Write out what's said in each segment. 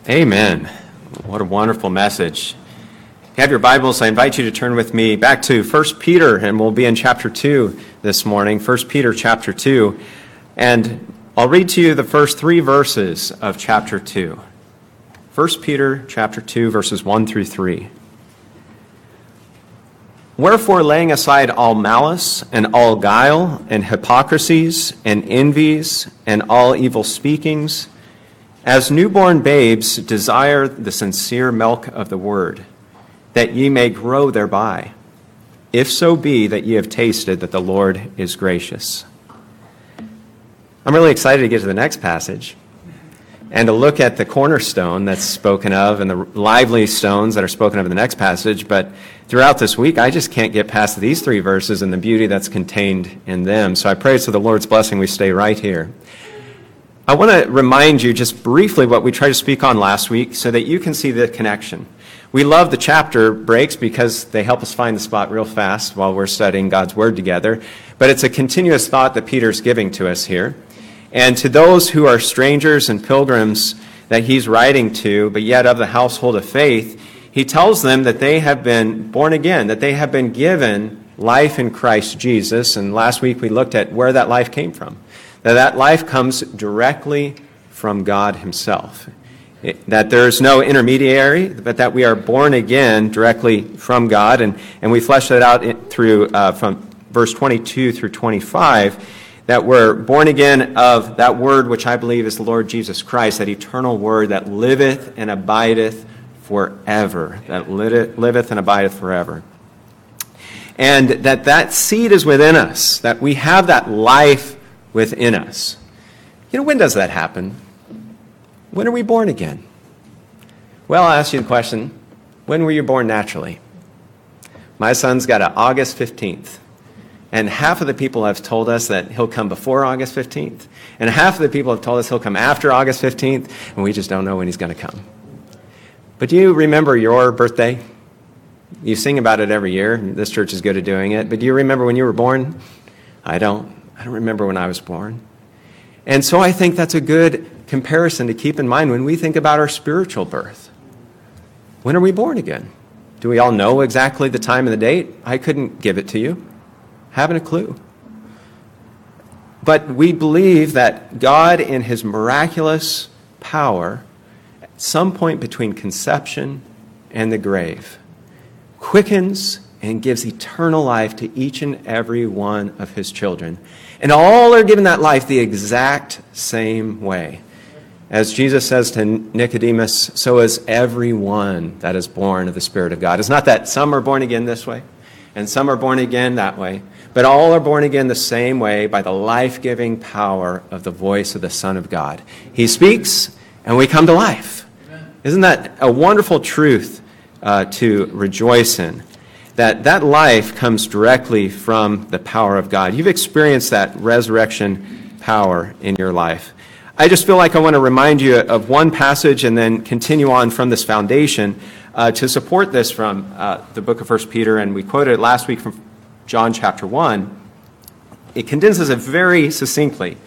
Amen. What a wonderful message. If you have your Bibles, I invite you to turn with me back to 1 Peter, and we'll be in chapter 2 this morning, 1 Peter chapter 2. And I'll read to you the first 3 verses of chapter 2. 1 Peter chapter 2, verses 1 through 3. Wherefore, laying aside all malice, and all guile, and hypocrisies, and envies, and all evil speakings, as newborn babes desire the sincere milk of the word, that ye may grow thereby, if so be that ye have tasted that the Lord is gracious. I'm really excited to get to the next passage and to look at the cornerstone that's spoken of and the lively stones that are spoken of in the next passage. But throughout this week, I just can't get past these 3 verses and the beauty that's contained in them. So I pray for the Lord's blessing we stay right here. I want to remind you just briefly what we tried to speak on last week so that you can see the connection. We love the chapter breaks because they help us find the spot real fast while we're studying God's Word together. But it's a continuous thought that Peter's giving to us here. And to those who are strangers and pilgrims that he's writing to, but yet of the household of faith, he tells them that they have been born again, that they have been given life in Christ Jesus. And last week we looked at where that life came from. That life comes directly from God himself. That there's no intermediary, but that we are born again directly from God. And we fleshed that out through from verse 22 through 25, that we're born again of that word which I believe is the Lord Jesus Christ, that eternal word that liveth and abideth forever. That liveth and abideth forever. And that seed is within us, that we have that life within us. You know, when does that happen? When are we born again? Well, I'll ask you the question, when were you born naturally? My son's got an August 15th. And half of the people have told us that he'll come before August 15th. And half of the people have told us he'll come after August 15th. And we just don't know when he's going to come. But do you remember your birthday? You sing about it every year. This church is good at doing it. But do you remember when you were born? I don't remember when I was born. And so I think that's a good comparison to keep in mind when we think about our spiritual birth. When are we born again? Do we all know exactly the time and the date? I couldn't give it to you. Haven't a clue. But we believe that God, in his miraculous power, at some point between conception and the grave, quickens and gives eternal life to each and every one of his children. And all are given that life the exact same way. As Jesus says to Nicodemus, so is everyone that is born of the Spirit of God. It's not that some are born again this way, and some are born again that way, but all are born again the same way by the life-giving power of the voice of the Son of God. He speaks, and we come to life. Isn't that a wonderful truth to rejoice in? That life comes directly from the power of God. You've experienced that resurrection power in your life. I just feel like I want to remind you of one passage and then continue on from this foundation to support this from the book of 1 Peter, and we quoted it last week from John chapter 1. It condenses it very succinctly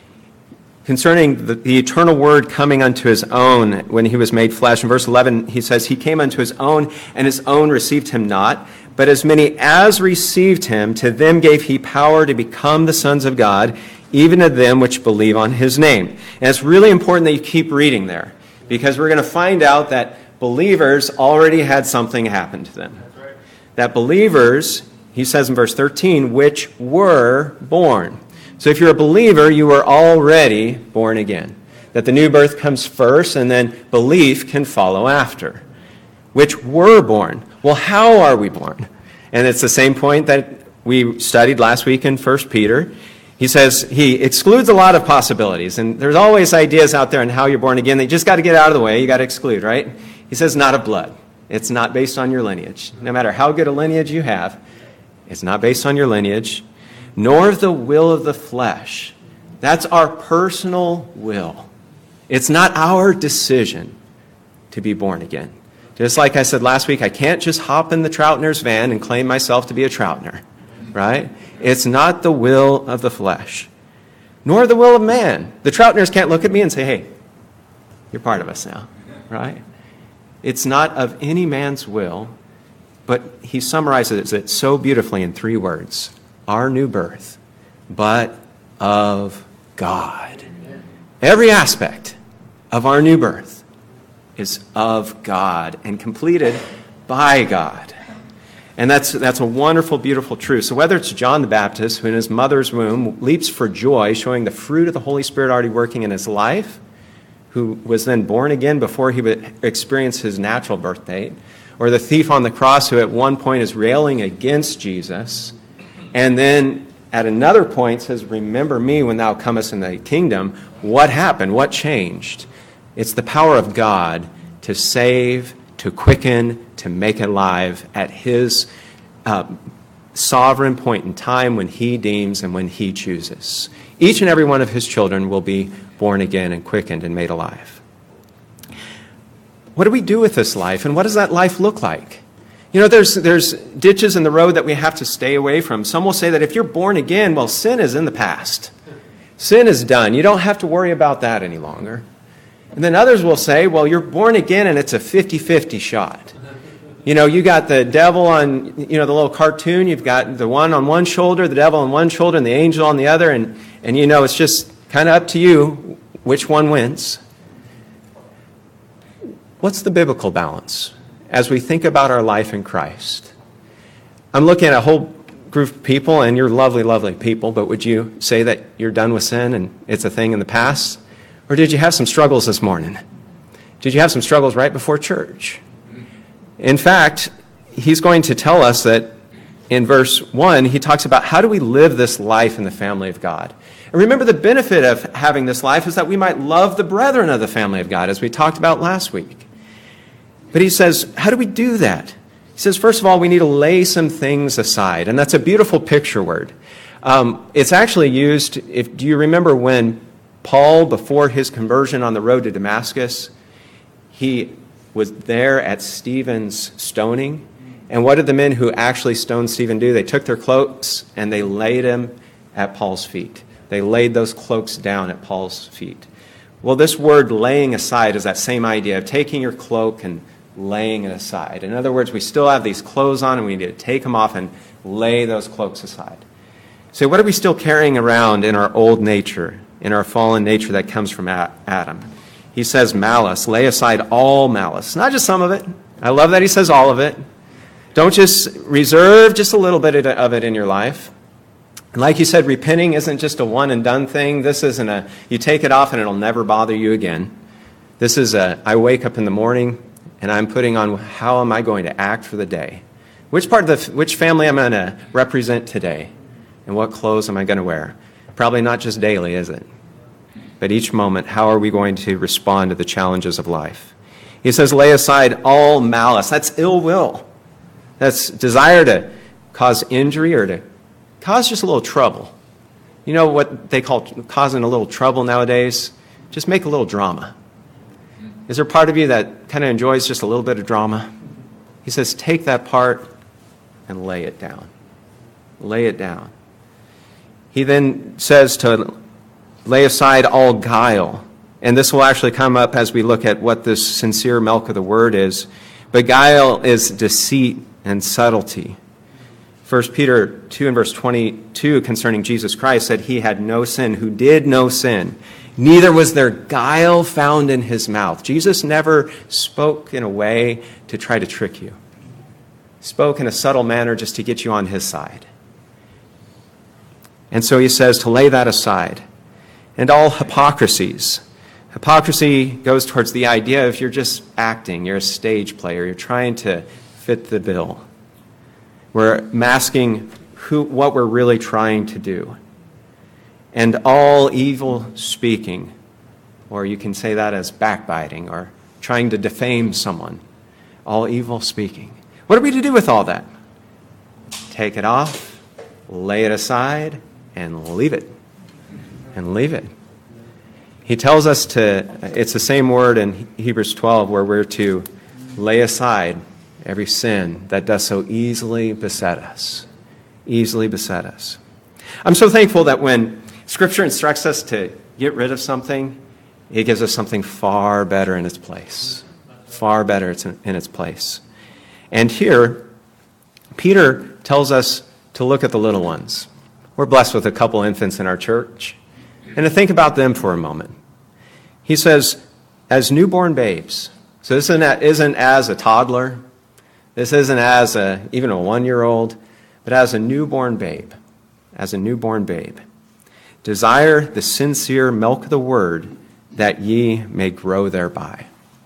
concerning the eternal word coming unto his own when he was made flesh. In verse 11, he says, he came unto his own, and his own received him not. But as many as received him, to them gave he power to become the sons of God, even to them which believe on his name. And it's really important that you keep reading there, because we're going to find out that believers already had something happen to them. That believers, he says in verse 13, which were born. So if you're a believer, you were already born again. That the new birth comes first, and then belief can follow after. Which were born. Well, how are we born? And it's the same point that we studied last week in 1 Peter. He says he excludes a lot of possibilities. And there's always ideas out there on how you're born again. They just got to get out of the way. You got to exclude, right? He says not of blood. It's not based on your lineage. No matter how good a lineage you have, it's not based on your lineage. Nor of the will of the flesh. That's our personal will. It's not our decision to be born again. Just like I said last week, I can't just hop in the Troutner's van and claim myself to be a Troutner, right? It's not the will of the flesh, nor the will of man. The Troutners can't look at me and say, hey, you're part of us now. right? It's not of any man's will, but he summarizes it so beautifully in 3 words. Our new birth, but of God. Every aspect of our new birth is of God and completed by God. And that's a wonderful, beautiful truth. So whether it's John the Baptist, who in his mother's womb leaps for joy, showing the fruit of the Holy Spirit already working in his life, who was then born again before he would experience his natural birth date, or the thief on the cross who at one point is railing against Jesus, and then at another point says, remember me when thou comest in thy kingdom. What happened? What changed? It's the power of God to save, to quicken, to make alive at his sovereign point in time when he deems and when he chooses. Each and every one of his children will be born again and quickened and made alive. What do we do with this life, and what does that life look like? You know, there's ditches in the road that we have to stay away from. Some will say that if you're born again, well, sin is in the past. Sin is done. You don't have to worry about that any longer. And then others will say, well, you're born again and it's a 50-50 shot. You know, you got the devil on, the little cartoon. You've got the one on one shoulder, the devil on one shoulder, and the angel on the other. And it's just kind of up to you which one wins. What's the biblical balance as we think about our life in Christ? I'm looking at a whole group of people, and you're lovely, lovely people, but would you say that you're done with sin and it's a thing in the past? Or did you have some struggles this morning? Did you have some struggles right before church? In fact, he's going to tell us that in verse 1, he talks about how do we live this life in the family of God. And remember, the benefit of having this life is that we might love the brethren of the family of God, as we talked about last week. But he says, how do we do that? He says, first of all, we need to lay some things aside. And that's a beautiful picture word. It's actually used, do you remember when Paul, before his conversion on the road to Damascus, he was there at Stephen's stoning. And what did the men who actually stoned Stephen do? They took their cloaks and they laid him at Paul's feet. They laid those cloaks down at Paul's feet. Well, this word laying aside is that same idea of taking your cloak and laying it aside. In other words, we still have these clothes on and we need to take them off and lay those cloaks aside. So what are we still carrying around in our old nature, in our fallen nature that comes from Adam? He says malice. Lay aside all malice. Not just some of it. I love that he says all of it. Don't just reserve just a little bit of it in your life. And like he said, repenting isn't just a one and done thing. This isn't you take it off and it'll never bother you again. This is I wake up in the morning and I'm putting on how am I going to act for the day? Which family am I going to represent today? And what clothes am I going to wear? Probably not just daily, is it? But each moment, how are we going to respond to the challenges of life? He says, lay aside all malice. That's ill will. That's desire to cause injury or to cause just a little trouble. You know what they call causing a little trouble nowadays? Just make a little drama. Is there part of you that kind of enjoys just a little bit of drama? He says, take that part and lay it down. Lay it down. He then says to lay aside all guile. And this will actually come up as we look at what this sincere milk of the word is. But guile is deceit and subtlety. 1 Peter 2 and verse 22 concerning Jesus Christ said he had no sin, who did no sin. Neither was there guile found in his mouth. Jesus never spoke in a way to try to trick you. He spoke in a subtle manner just to get you on his side. And so he says to lay that aside. And all hypocrisies. Hypocrisy goes towards the idea of you're just acting, you're a stage player, you're trying to fit the bill. We're masking what we're really trying to do. And all evil speaking, or you can say that as backbiting or trying to defame someone. All evil speaking. What are we to do with all that? Take it off, lay it aside, and leave it. And leave it. He tells us it's the same word in Hebrews 12 where we're to lay aside every sin that does so easily beset us. Easily beset us. I'm so thankful that when Scripture instructs us to get rid of something, it gives us something far better in its place. far better in its place. And here, Peter tells us to look at the little ones. We're blessed with a couple infants in our church. And to think about them for a moment. He says, as newborn babes. So this isn't as a toddler. This isn't as even a 1-year-old. But as a newborn babe. As a newborn babe. Desire the sincere milk of the word, that ye may grow thereby.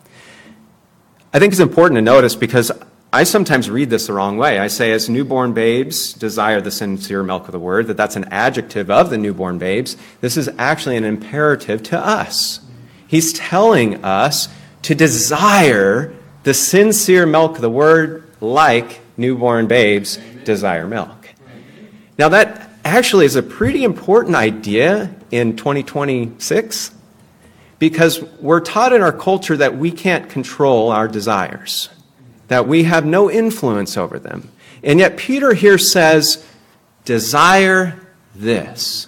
I think it's important to notice because I sometimes read this the wrong way. I say, as newborn babes, desire the sincere milk of the word, that's an adjective of the newborn babes. This is actually an imperative to us. He's telling us to desire the sincere milk of the word like newborn babes desire milk. Now that actually is a pretty important idea in 2026 because we're taught in our culture that we can't control our desires, that we have no influence over them. And yet Peter here says, desire this.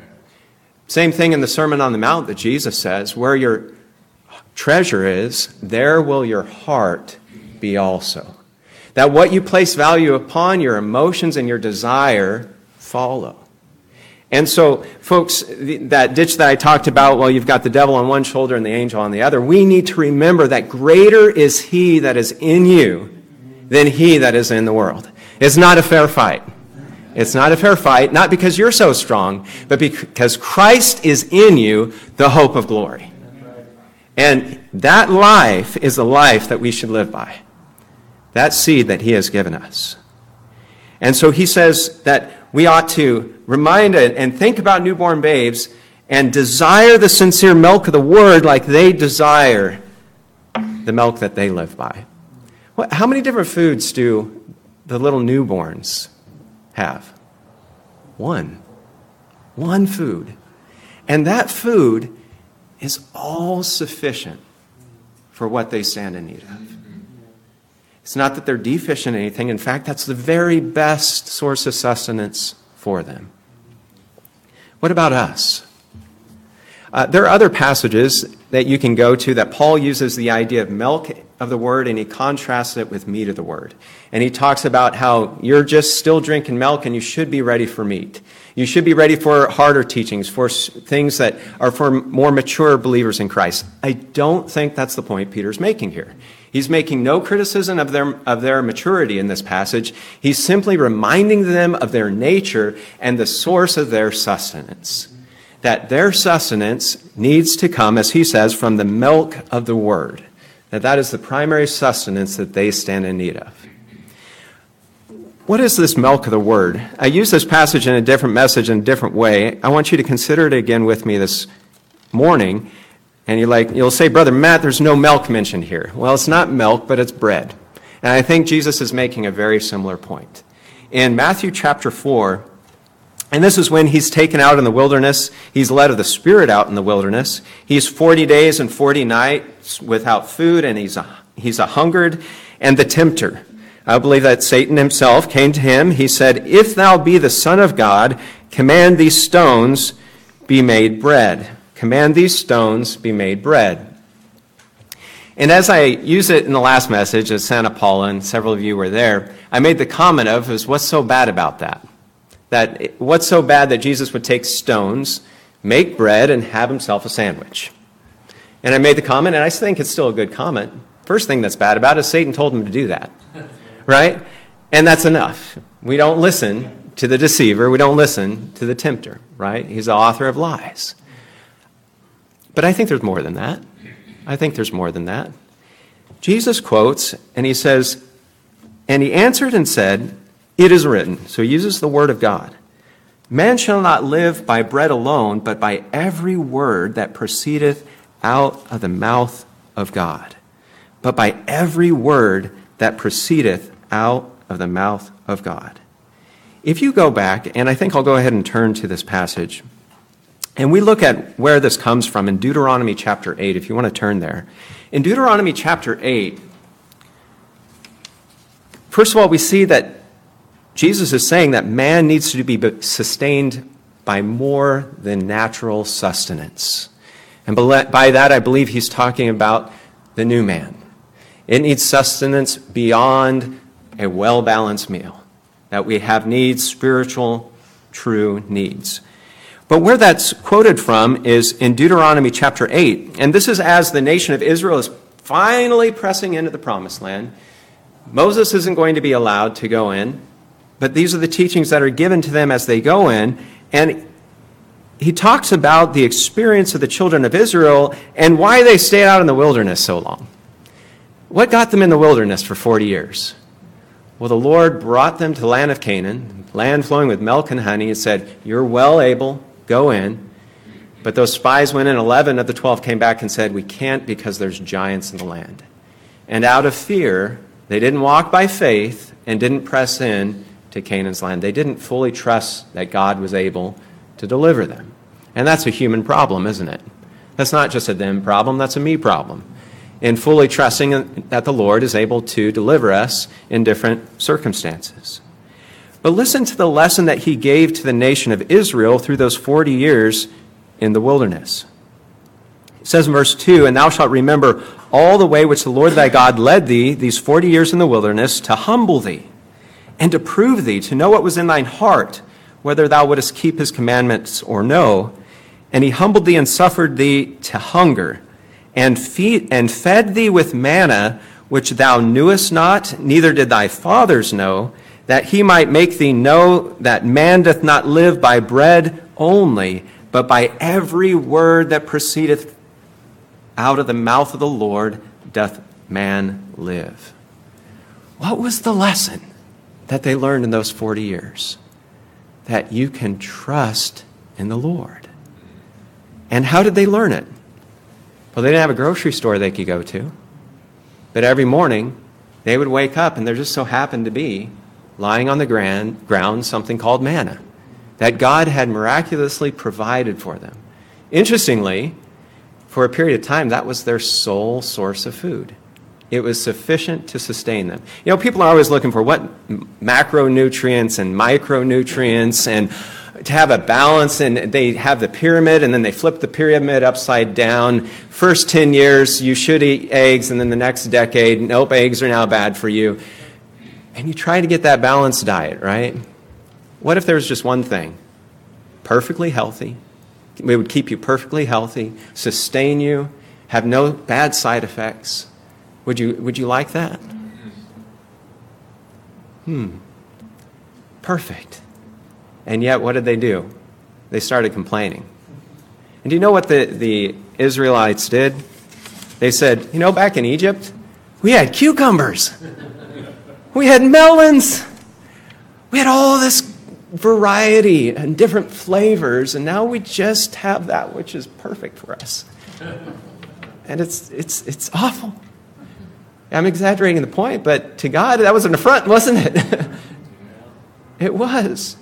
Same thing in the Sermon on the Mount that Jesus says, where your treasure is, there will your heart be also. That what you place value upon, your emotions and your desire follow. And so, folks, that ditch that I talked about, well, you've got the devil on one shoulder and the angel on the other. We need to remember that greater is he that is in you than he that is in the world. It's not a fair fight. It's not a fair fight, not because you're so strong, but because Christ is in you, the hope of glory. And that life is the life that we should live by. That seed that he has given us. And so he says that we ought to remind and think about newborn babes and desire the sincere milk of the word like they desire the milk that they live by. How many different foods do the little newborns have? One. One food. And that food is all sufficient for what they stand in need of. It's not that they're deficient in anything. In fact, that's the very best source of sustenance for them. What about us? There are other passages that you can go to that Paul uses the idea of milk of the word and he contrasts it with meat of the word. And he talks about how you're just still drinking milk and you should be ready for meat. You should be ready for harder teachings, for things that are for more mature believers in Christ. I don't think that's the point Peter's making here. He's making no criticism of their maturity in this passage. He's simply reminding them of their nature and the source of their sustenance. That their sustenance needs to come, as he says, from the milk of the word. That is the primary sustenance that they stand in need of. What is this milk of the word? I use this passage in a different message in a different way. I want you to consider it again with me this morning. And you'll say, Brother Matt, there's no milk mentioned here. Well, it's not milk, but it's bread. And I think Jesus is making a very similar point. In Matthew chapter 4, and this is when he's taken out in the wilderness. He's led of the Spirit out in the wilderness. He's 40 days and 40 nights without food, and he's a hungered. And the tempter, I believe that Satan himself, came to him. He said, if thou be the Son of God, command these stones be made bread. Command these stones be made bread. And as I use it in the last message at Santa Paula, and several of you were there, I made the comment of, what's so bad about that? What's so bad that Jesus would take stones, make bread, and have himself a sandwich? And I made the comment, and I think it's still a good comment. First thing that's bad about it is Satan told him to do that. Right? And that's enough. We don't listen to the deceiver. We don't listen to the tempter. Right? He's the author of lies. But I think there's more than that. I think there's more than that. Jesus quotes, and he says, and he answered and said, it is written. So he uses the word of God. Man shall not live by bread alone, but by every word that proceedeth out of the mouth of God. But by every word that proceedeth out of the mouth of God. If you go back, and I think I'll go ahead and turn to this passage, and we look at where this comes from in Deuteronomy chapter 8, if you want to turn there. In Deuteronomy chapter 8, first of all, we see that Jesus is saying that man needs to be sustained by more than natural sustenance. And by that, I believe he's talking about the new man. It needs sustenance beyond a well-balanced meal, that we have needs, spiritual, true needs. But where that's quoted from is in Deuteronomy chapter 8. And this is as the nation of Israel is finally pressing into the promised land. Moses isn't going to be allowed to go in, but these are the teachings that are given to them as they go in. And he talks about the experience of the children of Israel and why they stayed out in the wilderness so long. What got them in the wilderness for 40 years? Well, the Lord brought them to the land of Canaan, land flowing with milk and honey, and said, "You're well able, go in." But those spies went in. 11 of the 12 came back and said, "We can't because there's giants in the land." And out of fear, they didn't walk by faith and didn't press in to Canaan's land. They didn't fully trust that God was able to deliver them. And that's a human problem, isn't it? That's not just a them problem, that's a me problem. In fully trusting that the Lord is able to deliver us in different circumstances. But listen to the lesson that he gave to the nation of Israel through those 40 years in the wilderness. It says in verse 2, "And thou shalt remember all the way which the Lord thy God led thee these 40 years in the wilderness, to humble thee, and to prove thee, to know what was in thine heart, whether thou wouldest keep his commandments or no. And he humbled thee and suffered thee to hunger, and fed thee with manna, which thou knewest not, neither did thy fathers know, that he might make thee know that man doth not live by bread only, but by every word that proceedeth out of the mouth of the Lord doth man live." What was the lesson that they learned in those 40 years? That you can trust in the Lord. And how did they learn it? Well, they didn't have a grocery store they could go to. But every morning, they would wake up and there just so happened to be, lying on the ground, something called manna that God had miraculously provided for them. Interestingly, for a period of time, that was their sole source of food. It was sufficient to sustain them. You know, people are always looking for what macronutrients and micronutrients and to have a balance, and they have the pyramid, and then they flip the pyramid upside down. First 10 years, you should eat eggs, and then the next decade, nope, eggs are now bad for you. And you try to get that balanced diet, right? What if there was just one thing? Perfectly healthy. It would keep you perfectly healthy, sustain you, have no bad side effects. Would you like that? Perfect. And yet, what did they do? They started complaining. And do you know what the Israelites did? They said, you know, back in Egypt, we had cucumbers. We had melons. We had all this variety and different flavors, and now we just have that which is perfect for us. And it's awful. I'm exaggerating the point, but to God, that was an affront, wasn't it? It was.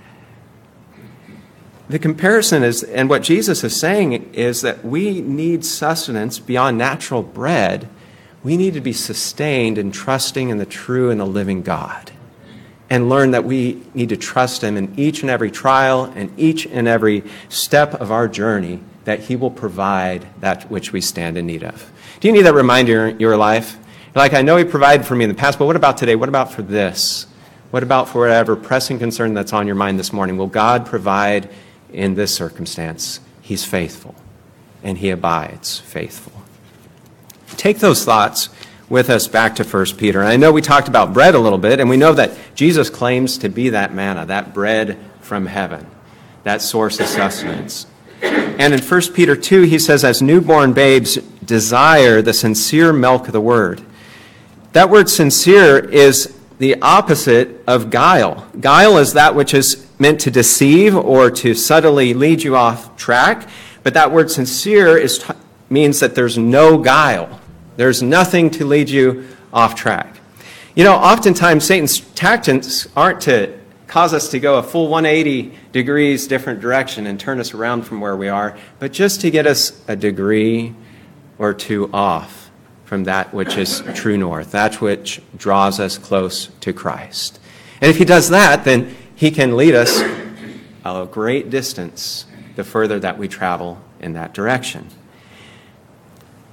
The comparison is, and what Jesus is saying is that we need sustenance beyond natural bread. We need to be sustained in trusting in the true and the living God, and learn that we need to trust him in each and every trial and each and every step of our journey, that he will provide that which we stand in need of. Do you need that reminder in your life? You're like, I know he provided for me in the past, but what about today? What about for this? What about for whatever pressing concern that's on your mind this morning? Will God provide in this circumstance? He's faithful, and he abides faithful. Take those thoughts with us back to 1 Peter. And I know we talked about bread a little bit, and we know that Jesus claims to be that manna, that bread from heaven, that source of sustenance. And in 1 Peter 2, he says, as newborn babes desire the sincere milk of the word. That word sincere is the opposite of guile. Guile is that which is meant to deceive or to subtly lead you off track. But that word sincere means that there's no guile. There's nothing to lead you off track. You know, oftentimes Satan's tactics aren't to cause us to go a full 180 degrees different direction and turn us around from where we are, but just to get us a degree or two off from that which is true north, that which draws us close to Christ. And if he does that, then he can lead us a great distance the further that we travel in that direction.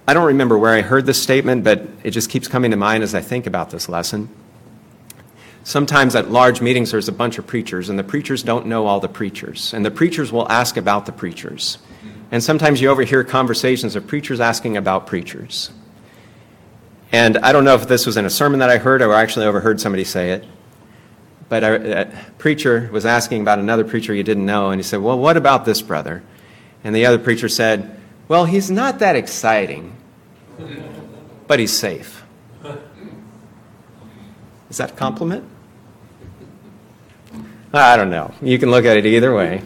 I don't remember where I heard this statement, but it just keeps coming to mind as I think about this lesson. Sometimes at large meetings, there's a bunch of preachers, and the preachers don't know all the preachers, and the preachers will ask about the preachers. And sometimes you overhear conversations of preachers asking about preachers. And I don't know if this was in a sermon that I heard or I actually overheard somebody say it, but a preacher was asking about another preacher he didn't know, and he said, well, what about this brother? And the other preacher said, well, he's not that exciting, but he's safe. Is that a compliment? I don't know. You can look at it either way.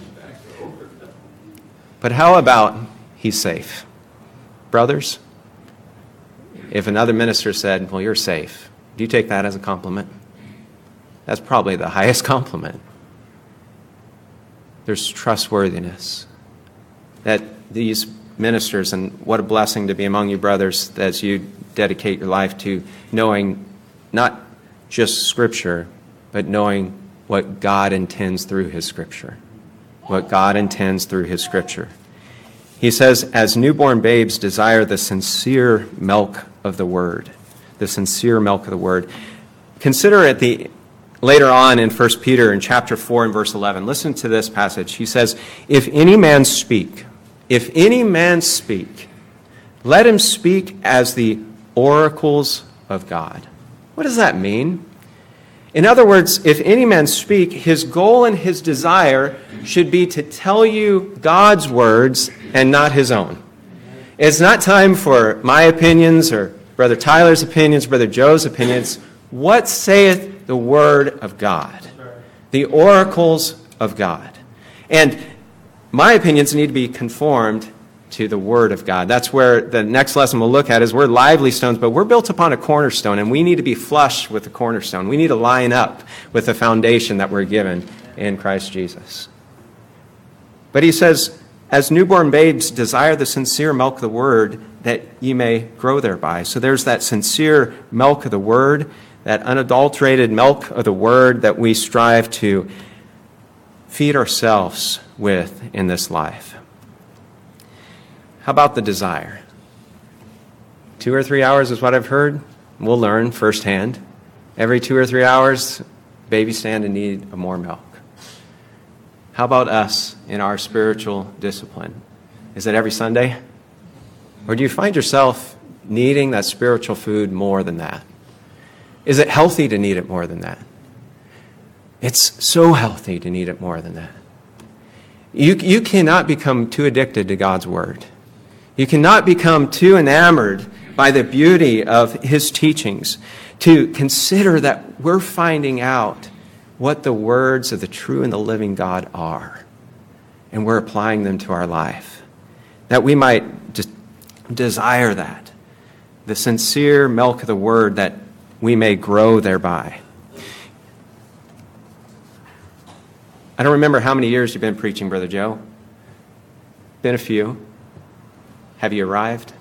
But how about he's safe? Brothers, if another minister said, well, you're safe, do you take that as a compliment? That's probably the highest compliment. There's trustworthiness. That these ministers, and what a blessing to be among you brothers as you dedicate your life to knowing not just Scripture, but knowing what God intends through His Scripture. What God intends through His Scripture. He says, as newborn babes desire the sincere milk of the Word. The sincere milk of the Word. Consider it later on in 1 Peter in chapter 4 and verse 11. Listen to this passage. He says, if any man speak, let him speak as the oracles of God. What does that mean? In other words, if any man speak, his goal and his desire should be to tell you God's words and not his own. It's not time for my opinions or Brother Tyler's opinions, Brother Joe's opinions. What saith the Word of God? The oracles of God. And my opinions need to be conformed to the Word of God. That's where the next lesson we'll look at is we're lively stones, but we're built upon a cornerstone, and we need to be flush with the cornerstone. We need to line up with the foundation that we're given in Christ Jesus. But he says, as newborn babes desire the sincere milk of the Word, that ye may grow thereby. So there's that sincere milk of the Word, that unadulterated milk of the Word that we strive to feed ourselves with in this life. How about the desire? 2 or 3 hours is what I've heard. We'll learn firsthand. Every 2 or 3 hours, babies stand in need of more milk. How about us in our spiritual discipline? Is it every Sunday? Or do you find yourself needing that spiritual food more than that? Is it healthy to need it more than that? It's so healthy to need it more than that. You cannot become too addicted to God's Word. You cannot become too enamored by the beauty of His teachings to consider that we're finding out what the words of the true and the living God are, and we're applying them to our life. That we might just desire that, the sincere milk of the Word, that we may grow thereby. I don't remember how many years you've been preaching, Brother Joe. Been a few. Have you arrived?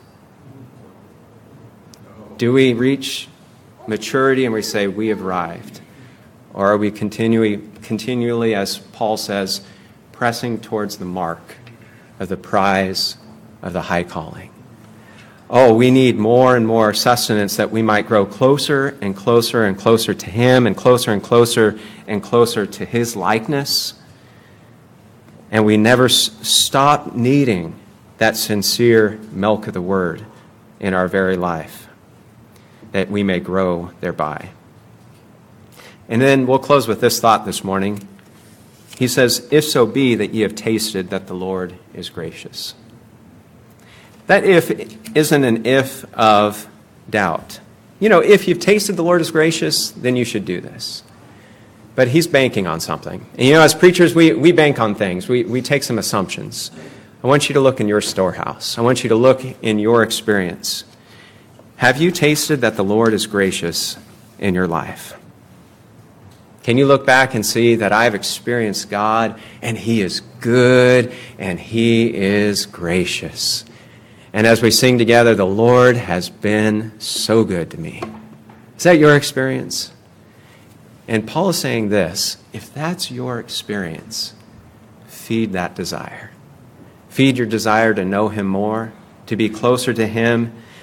Do we reach maturity and we say, we have arrived? Or are we continually, as Paul says, pressing towards the mark of the prize of the high calling? Oh, we need more and more sustenance that we might grow closer and closer and closer to Him, and closer and closer and closer to His likeness. And we never stop needing that sincere milk of the Word in our very life, that we may grow thereby. And then we'll close with this thought this morning. He says, if so be that ye have tasted that the Lord is gracious. That if isn't an if of doubt. You know, if you've tasted the Lord is gracious, then you should do this. But he's banking on something. And you know, as preachers, we bank on things. We take some assumptions. I want you to look in your storehouse. I want you to look in your experience. Have you tasted that the Lord is gracious in your life? Can you look back and see that I've experienced God, and He is good, and He is gracious? And as we sing together, the Lord has been so good to me. Is that your experience? And Paul is saying this, if that's your experience, feed that desire. Feed your desire to know Him more, to be closer to Him,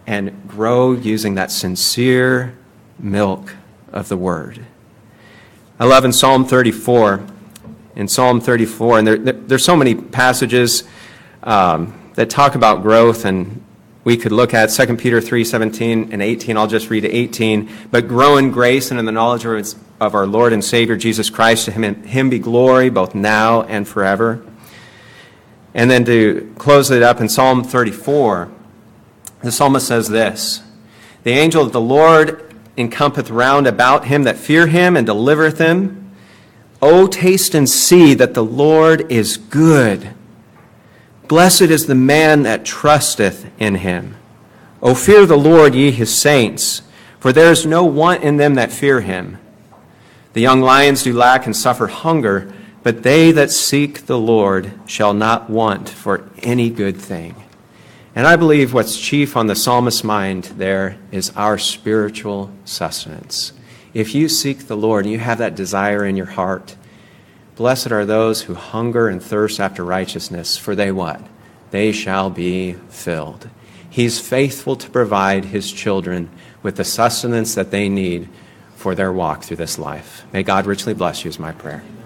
and grow using that sincere milk of the Word. I love in Psalm 34, and there's so many passages that talk about growth, and we could look at 2 Peter 3:17 and 18. I'll just read 18. But grow in grace and in the knowledge of our Lord and Savior Jesus Christ. To him be glory both now and forever. And then to close it up in Psalm 34, the psalmist says this: The angel of the Lord encampeth round about him that fear him and delivereth him. O taste and see that the Lord is good. Blessed is the man that trusteth in him. O fear the Lord, ye his saints, for there is no want in them that fear him. The young lions do lack and suffer hunger, but they that seek the Lord shall not want for any good thing. And I believe what's chief on the psalmist's mind there is our spiritual sustenance. If you seek the Lord and you have that desire in your heart, blessed are those who hunger and thirst after righteousness, for they what? They shall be filled. He's faithful to provide his children with the sustenance that they need for their walk through this life. May God richly bless you is my prayer.